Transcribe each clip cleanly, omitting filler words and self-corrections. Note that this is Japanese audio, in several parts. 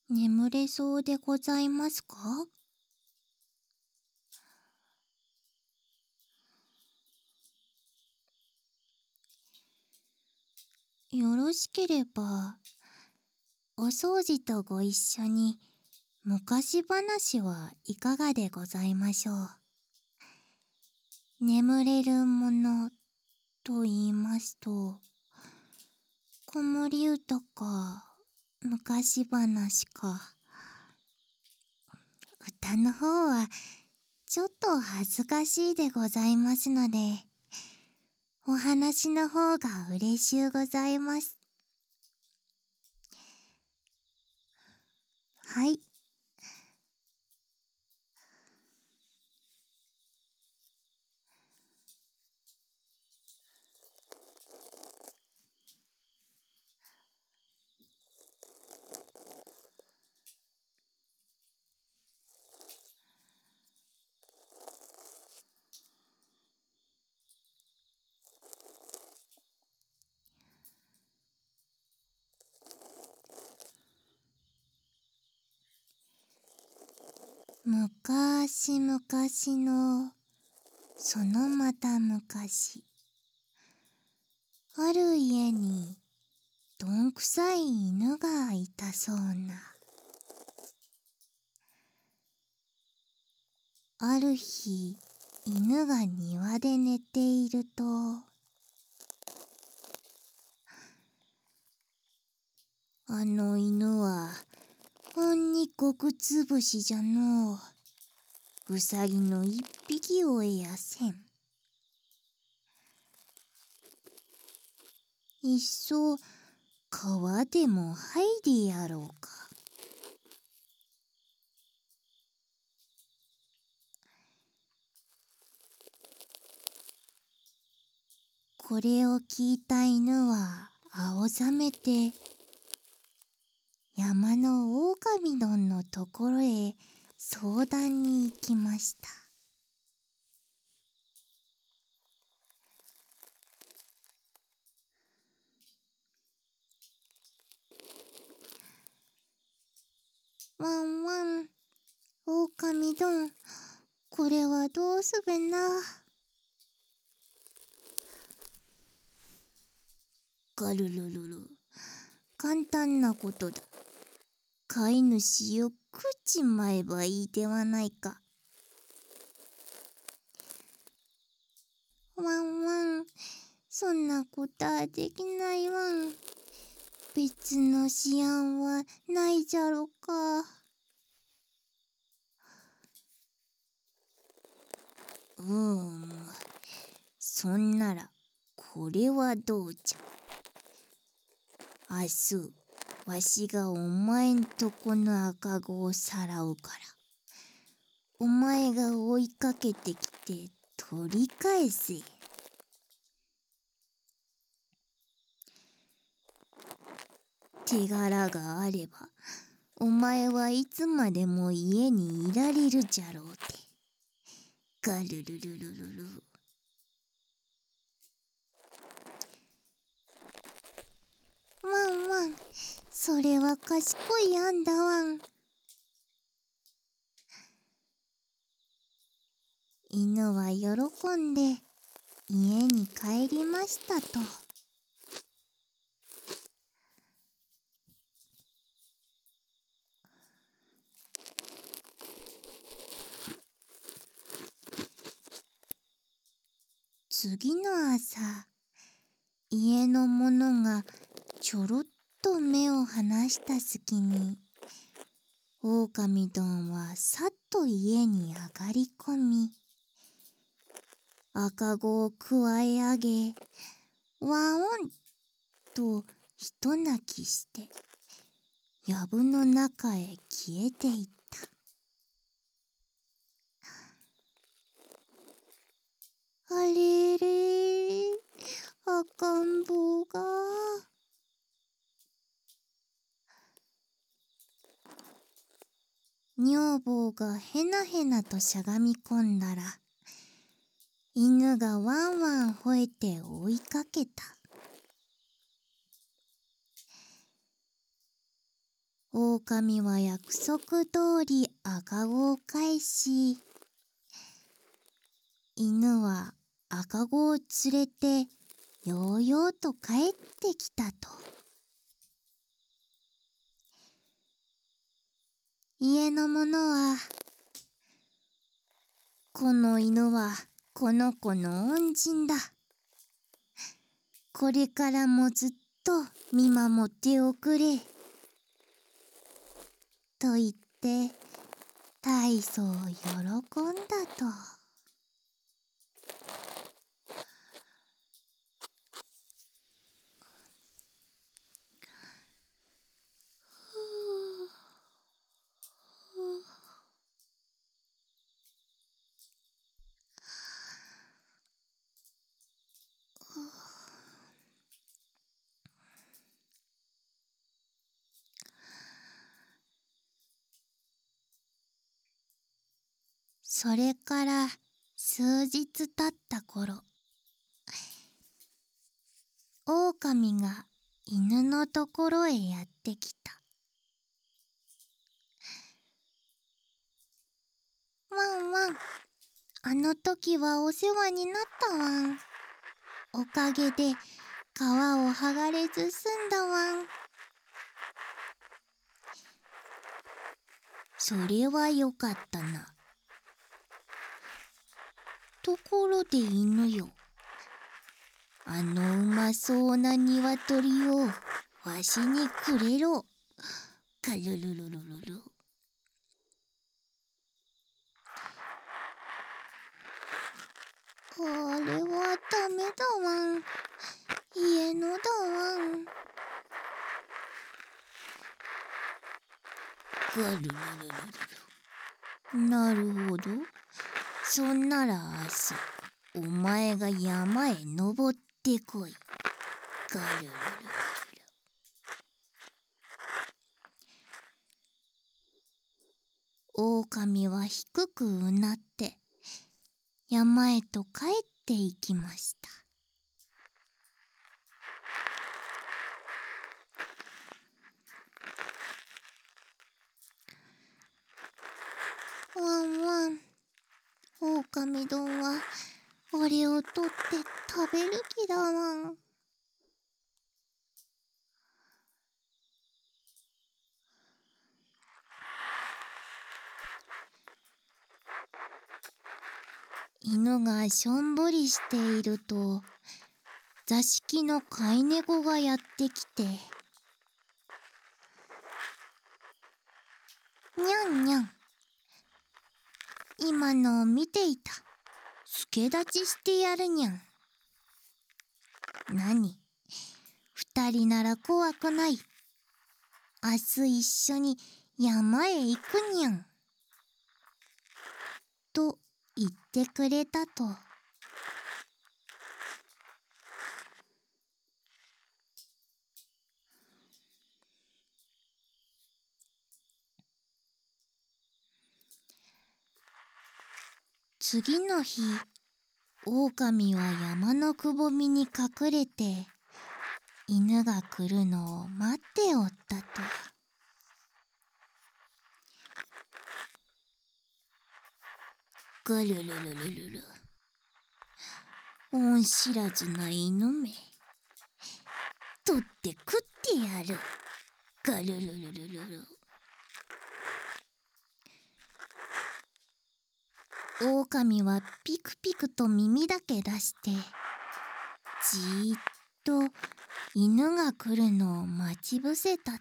眠れそうでございますか？よろしければ、お掃除とご一緒に昔話はいかがでございましょう。眠れるものと言いますと、子守歌か昔話か、歌の方はちょっと恥ずかしいでございますので、お話の方が嬉しゅうございます。はい。昔々のそのまた昔、ある家にどんくさい犬がいたそうな。ある日、犬が庭で寝ていると、あの犬はほんにごくつぶしじゃのう。うさぎの一匹をえやせん。いっそ川でもはいでやろうか。これを聞いた犬は青ざめて山の狼どんのところへ相談に行きました。ワンワン、狼どん、これはどうすべな。ガルルルル、簡単なことだ。飼い主を食っちまえばいいではないか。ワンワン、そんなことはできないワン。別の思案はないじゃろか。そんならこれはどうじゃ。明日わしがお前んとこの赤子をさらうから、お前が追いかけてきて取り返せ。手柄があればお前はいつまでも家にいられるじゃろうて。ガルルルルルル。ワンワン、それは賢い案だワン。犬は喜んで家に帰りましたと。次の朝、家の者がちょろっと目を離した隙に、狼どんはさっと家に上がり込み、赤子をくわえ上げ、ワオンと一泣きして、藪の中へ消えていった。あれれ、赤ん坊が。女房がへなへなとしゃがみ込んだら、犬がワンワン吠えて追いかけた。 狼は約束通り赤子を返し、犬は赤子を連れてようようと帰ってきたと。家の者は、この犬はこの子の恩人だ。これからもずっと見守っておくれ。と言って大層喜んだと。それから数日経った頃、狼が犬のところへやってきた。ワンワン、あの時はお世話になったワン。おかげで皮を剥がれず済んだワン。それはよかったな。ところで犬よ、あのうまそうな鶏をわしにくれろ。カルルルルルル。あれはダメだワン。家のだワン。ガルルルルル。なるほど。そんなら明日、お前が山へ登ってこい。ガルルルルル。狼は低くうなって山へと帰っていきました。ワンワン、狼どんは俺を取って食べる気だワン。犬がしょんぼりしていると、座敷の飼い猫がやってきて、にゃんにゃん、今のを見ていた。助立ちしてやるにゃん。何？二人なら怖くない。明日一緒に山へ行くにゃん。と言ってくれたと。次の日、狼は山のくぼみに隠れて、犬が来るのを待っておったと。ぐるるるるるる。恩知らずな犬め。取って食ってやる。ぐるるるるるる。狼はピクピクと耳だけ出して、じーっと犬が来るのを待ち伏せたと。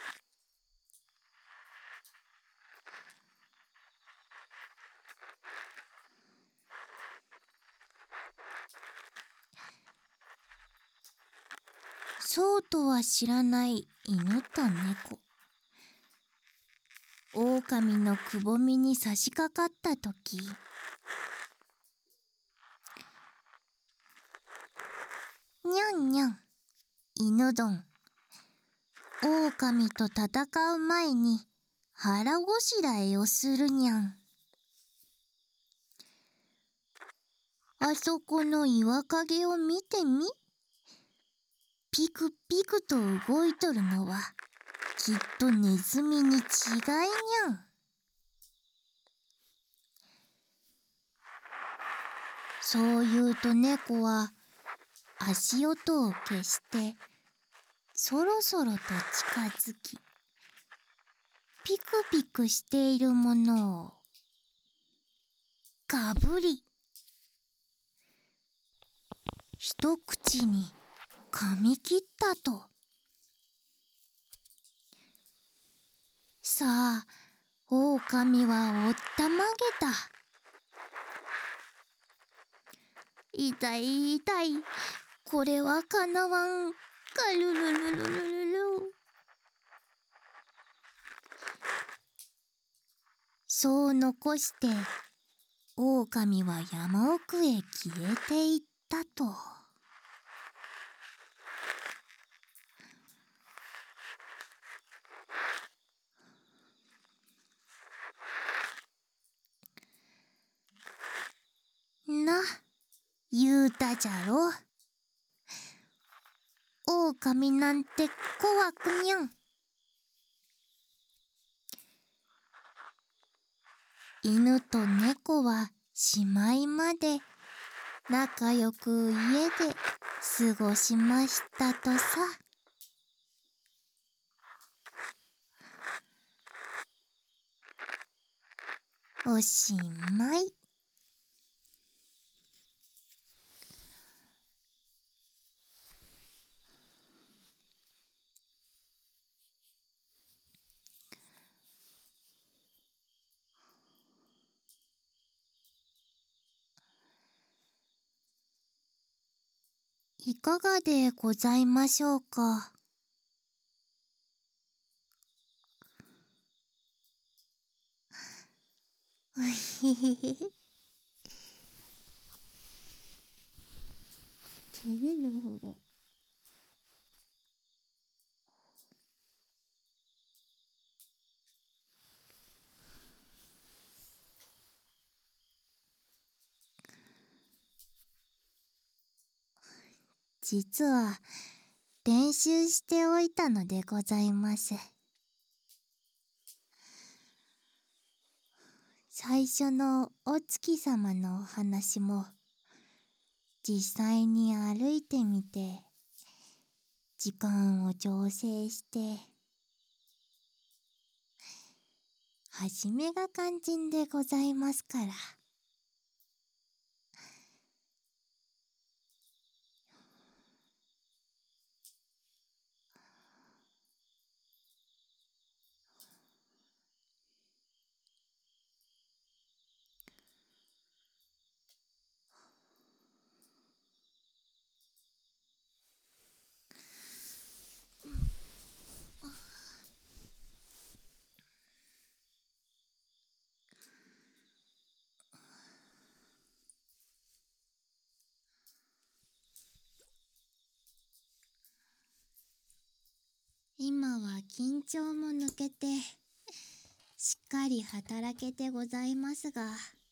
そうとは知らない犬と猫。狼のくぼみに差し掛かったとき、にゃんにゃん、犬どん。狼と戦う前に腹ごしらえをするにゃん。あそこの岩陰を見てみ。ピクピクと動いとるのはきっとネズミに違いにゃん。そう言うと猫は足音を消してそろそろと近づき、ピクピクしているものをかぶり、一口に噛み切ったと。さあ、狼はおったまげた。痛い痛い、これはかなわん。カルルルルルルル。そう残して狼は山奥へ消えていったと。な、言うたじゃろ。狼なんて怖くにゃん。犬と猫はしまいまで仲良く家で過ごしましたとさ。おしまい。いかがでございましょうか。うひひひひ。実は練習しておいたのでございます。最初のお月様のお話も実際に歩いてみて時間を調整して初めが肝心でございますから。今は緊張も抜けてしっかり働けてございますが、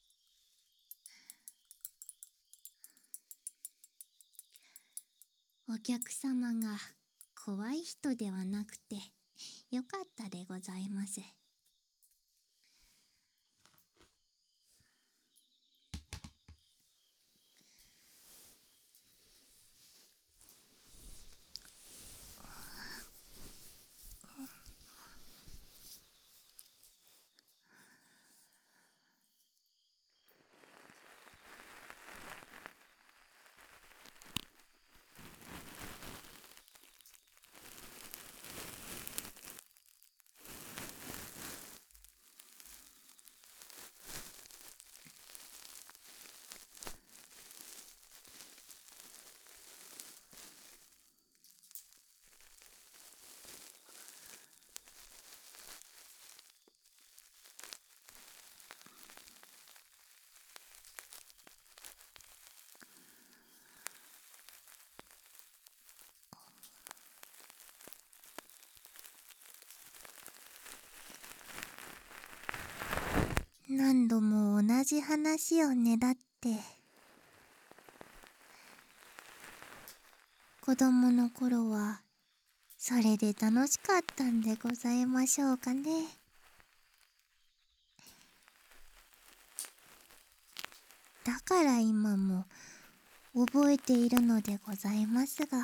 お客様が怖い人ではなくてよかったでございます。何度も同じ話をねだって子供の頃はそれで楽しかったんでございましょうかね。だから今も覚えているのでございますが。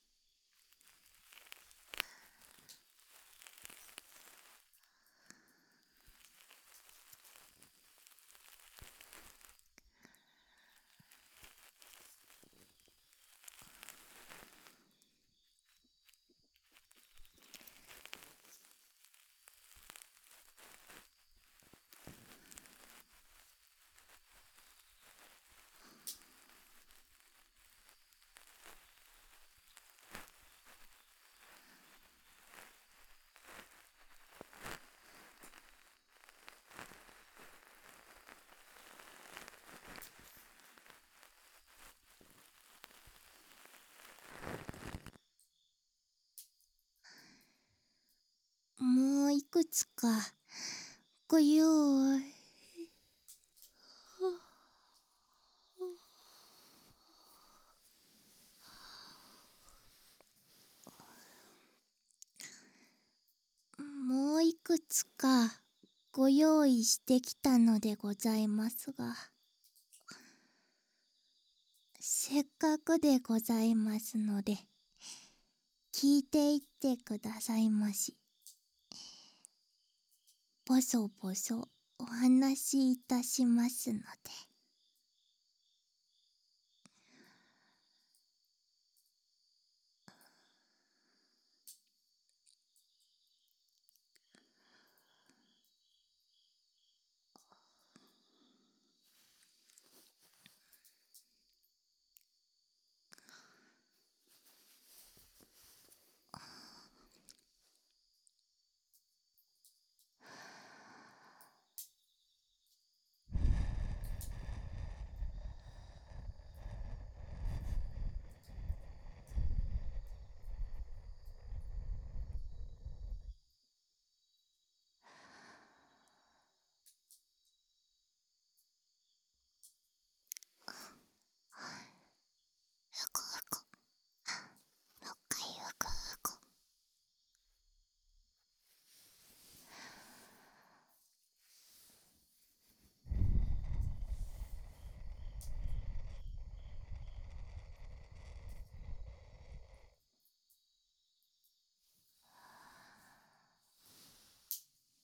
もういくつかご用意。もういくつかご用意してきたのでございますが、せっかくでございますので聞いていってくださいまし。ボソボソお話しいたしますので。